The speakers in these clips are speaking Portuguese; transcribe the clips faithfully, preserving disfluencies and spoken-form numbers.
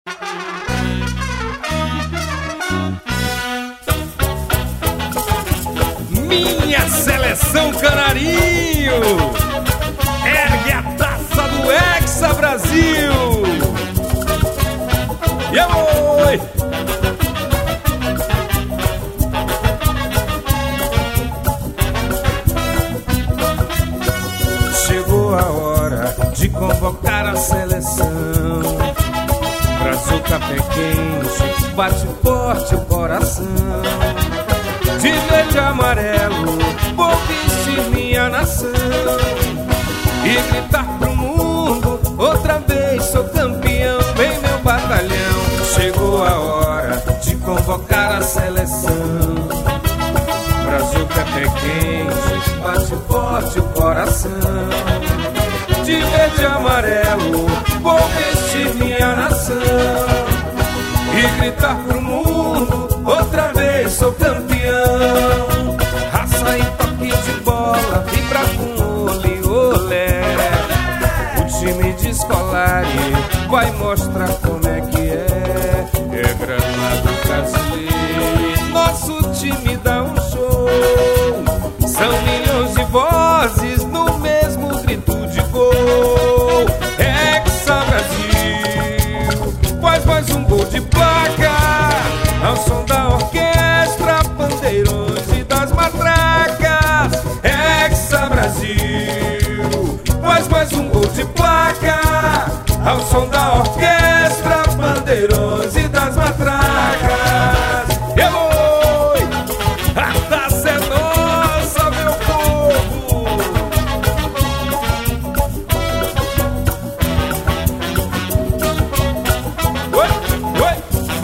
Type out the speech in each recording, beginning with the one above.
Minha seleção Canarinho, ergue a taça do Hexa Brasil. E oi! Chegou a hora de convocar a seleção. Brazuca pé quente, bate forte o coração. De verde e amarelo, vou vestir minha nação e gritar pro mundo, outra vez sou campeão. Vem meu batalhão, chegou a hora de convocar a seleção. Brazuca pé quente, bate forte o coração. De verde e amarelo, vou vestir minha nação e gritar pro mundo, outra vez sou campeão. Raça e toque de bola, vibra com olê, olé. O time de Scolari vai mostrar como é que é. É gramado brasileiro, nosso time dá um show. São milhões de vozes no mesmo grito de gol. Hexa Brasil, faz mais um gol de placa ao som da orquestra, pandeirões e das matracas. Hexa Brasil, faz mais um gol de placa ao som da orquestra, pandeirões e das matracas. Oi! A taça é nossa, meu povo! Oi, oi!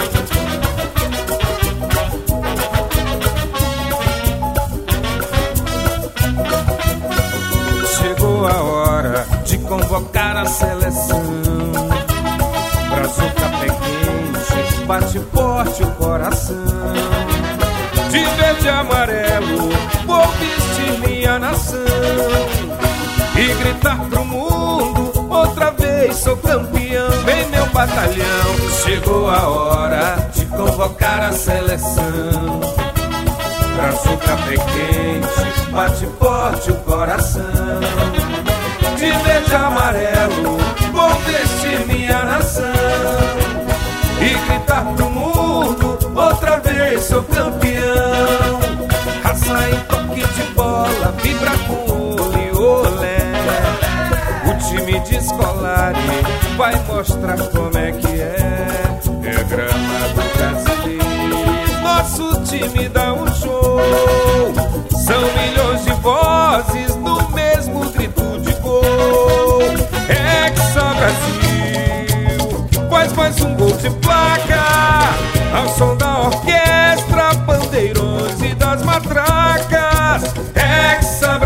Chegou a hora de convocar a seleção. Brazuca pé quente, bate forte o coração. De verde e amarelo, vou vestir minha nação e gritar pro mundo, outra vez sou campeão. Vem meu batalhão, chegou a hora de convocar a seleção. Brazuca pé quente, bate forte o coração. De verde e amarelo, vou vestir minha nação e gritar pro mundo, outra vez sou campeão. Raça em toque de bola, vibra com olê, olé. O time de Scolari vai mostrar como é que é. É gramado brasileiro, nosso time dá um show. São milhões de vozes no mesmo grito de gol. Hexa Brasil, faz mais um gol de placa ao som da orquestra, pandeirões e das matracas. Hexa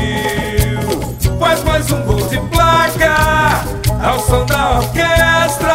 Brasil, faz mais um gol de placa ao som da orquestra,